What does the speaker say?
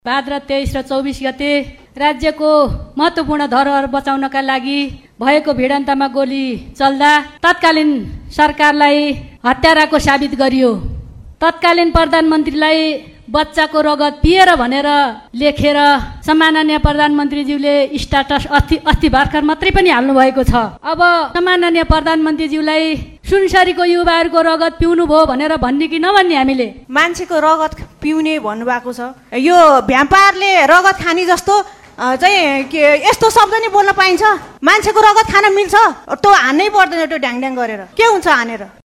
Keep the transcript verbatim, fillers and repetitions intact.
भाद्र तेइस र चौबिस गते राज्यको महत्त्वपूर्ण धरोहर बचाउनका लागि भएको भिडन्तमा गोली चल्दा तत्कालीन सरकारलाई हत्याराको साबित गरियो। तत्कालीन प्रधानमन्त्रीलाई बच्चाको रगत पिएर भनेर लेखेर सम्माननीय प्रधानमन्त्रीज्यूले स्ट्याटस अस्ति अस्ति भर्खर मात्रै पनि हाल्नु भएको छ। अब सम्माननीय प्रधानमन्त्रीज्यूलाई सुनसरीको युवाहरूको रगत पिउनु भयो भनेर भन्ने कि नभन्ने हामीले? मान्छेको रगत पिउने भन्नुभएको छ। यो भ्याम्पायरले रगत खाने जस्तो चाहिँ के यस्तो शब्द नि बोल्न पाइन्छ? मान्छेको रगत खान मिल्छ? त्यो हान्नै पर्दैन, त्यो ढ्याङ ढ्याङ गरेर के हुन्छ हानेर?